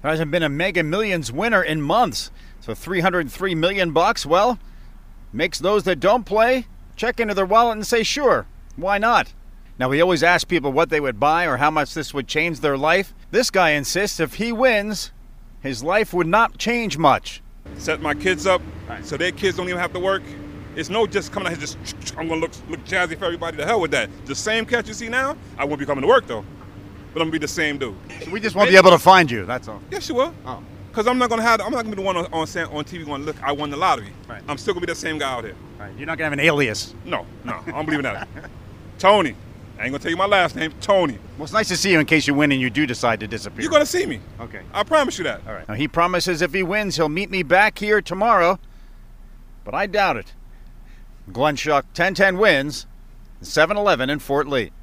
There hasn't been a Mega Millions winner in months. So $303 million, well, makes those that don't play check into their wallet and say, sure, why not? Now, we always ask people what they would buy or how much this would change their life. This guy insists if he wins, his life would not change much. Set my kids up so their kids don't even have to work. It's no just coming out here just, I'm going to look jazzy for everybody. To hell with that. The same cat you see now, I won't be coming to work, though. But I'm going to be the same dude. So we just won't be able to find you, that's all. Yes, you will. Oh. Because I'm not going to be the one on TV going, look, I won the lottery. Right. I'm still going to be the same guy out here. Right. You're not going to have an alias. No, I don't believe in that. Tony. I ain't going to tell you my last name, Tony. Well, it's nice to see you in case you win and you do decide to disappear. You're going to see me. Okay. I promise you that. All right. Now, he promises if he wins, he'll meet me back here tomorrow, but I doubt it. Glenn Schuck, 10-10 wins, 7-11 in Fort Lee.